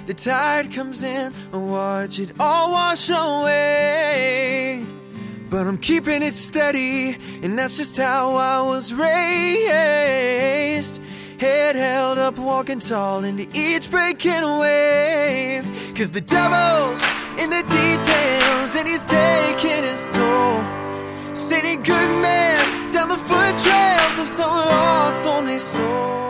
the tide comes in, I watch it all wash away. But I'm keeping it steady, and that's just how I was raised. Head held up, walking tall into each breaking wave. 'Cause the devil's in the details, and he's taking his toll. Sending good men down the foot trails of some lost only soul.